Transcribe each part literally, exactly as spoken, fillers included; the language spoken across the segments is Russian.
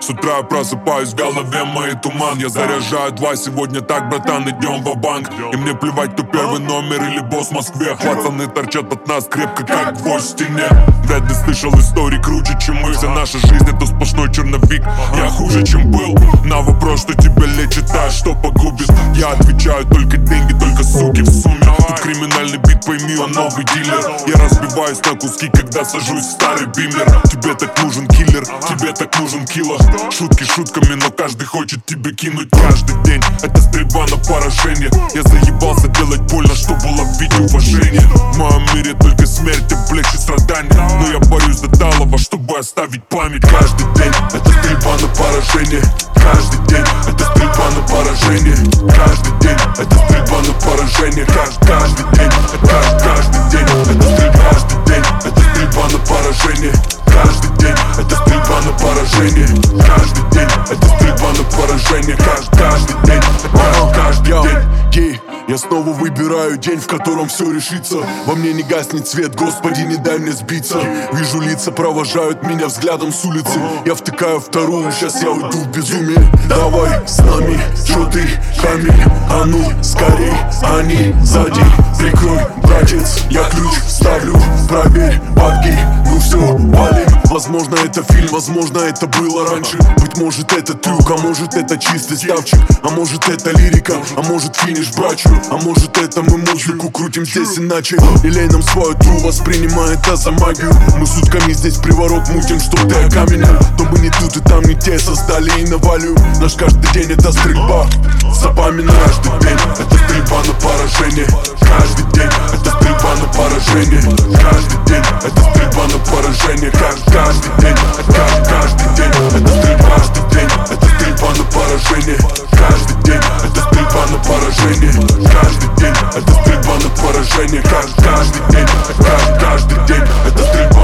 С утра я просыпаюсь, в голове моей туман. Я заряжаю два, сегодня так, братан, идем ва-банк. И мне плевать, кто первый номер или босс в Москве. Пацаны торчат от нас крепко, как гвоздь в стене. Вряд ли слышал историй круче, чем мы. Вся наша жизнь это сплошной черновик. Я хуже, чем был. На вопрос, что тебя лечит, а что погубит, я отвечаю: только деньги, только суки в сумме. Тут криминальный бит, пойми, он новый дилер. Я разбиваюсь на куски, когда сажусь в старый бимер. Тебе так нужен киллер, тебе так нужен кило. Шутки шутками, но каждый хочет тебе кинуть каждый день. Это стрельба на поражение. Я заебался делать больно, чтобы ловить уважение. В моем мире только смерть и плечи страдания. Но я борюсь до талого, чтобы оставить память. Каждый день это стрельба на поражение. Каждый день это стрельба на поражение. Каждый день это стрельба на поражение. Каждый, каждый день, каждый, каждый день это стрельба. Каждый день это стрельба на поражение. Каждый день это стрельба на поражение. Каждый день это стрельба на поражение. Каждый, каждый день, каждый день. Я снова выбираю день, в котором все решится. Во мне не гаснет свет, Господи, не дай мне сбиться. Вижу лица, провожают меня взглядом с улицы. Я втыкаю вторую, сейчас я уйду в безумие. Давай с нами, чё ты, камень? А ну, скорей, они сзади. Прикрой, братец, я ключ вставлю. Проверь, бабки, ну все, валим. Возможно это фильм, возможно это было раньше. Быть может это трюк, а может это чистый ставчик. А может это лирика, а может финиш брачу. А может это мы музыку крутим здесь иначе. И лей нам свою тру, воспринимай это за магию. Мы сутками здесь приворот мутим, что ты окаменел. То мы не тут и там не те создали и навалю. Наш каждый день это стрельба, запоминай. Каждый день это стрельба на поражение. Каждый день это стрельба на поражение. Каждый день это стрельба на поражение. Каждый, каждый день, каждый, каждый день это стрельба. Каждый день это стрельба на поражение. Каждый день это стрельба на поражение. Каждый день это стрельба на поражение. Каждый, каждый день, каждый, каждый день это стрельба.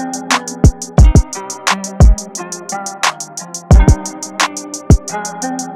We'll be right back.